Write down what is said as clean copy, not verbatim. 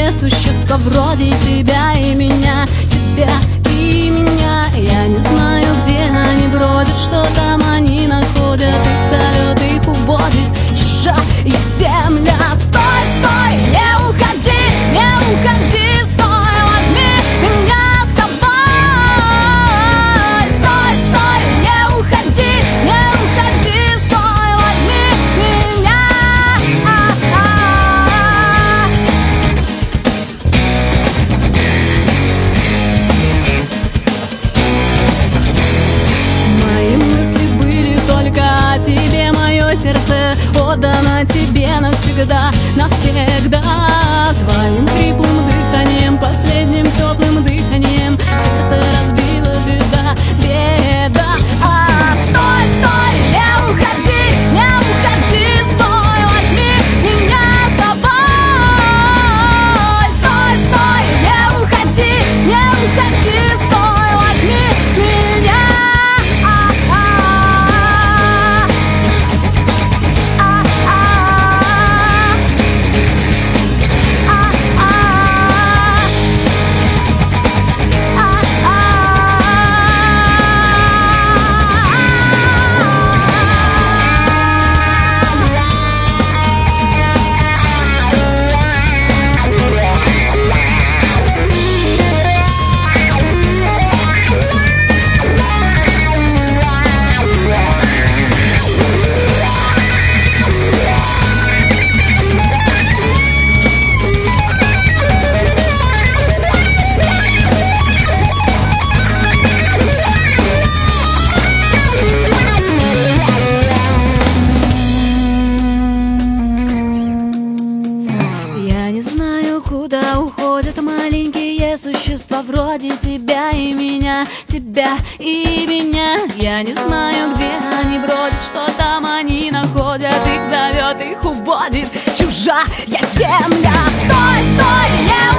маленькие существа вроде тебя и меня, тебя и меня. Я не знаю, где они бродят, что там они находят, их зовет, их уводит чужая земля. Стой, стой, не уходи, не уходи, стой, возьми меня с тобой. Стой, стой, не уходи, не уходи, стой, возьми меня. Мои мысли были только о тебе, мое сердце отдано тебе навсегда, навсегда. Твоим хриплым дыханием, последним теплым дыханием сердце разбила беда, беда. Стой, стой, не уходи, не уходи, стой, возьми меня с собой. Стой, стой, не уходи, не уходи, стой, возьми меня. Я не знаю, куда уходят маленькие существа вроде тебя и меня, тебя и меня. Я не знаю, где они бродят, что там они находят, их зовет, их уводит чужая земля. Стой, стой, не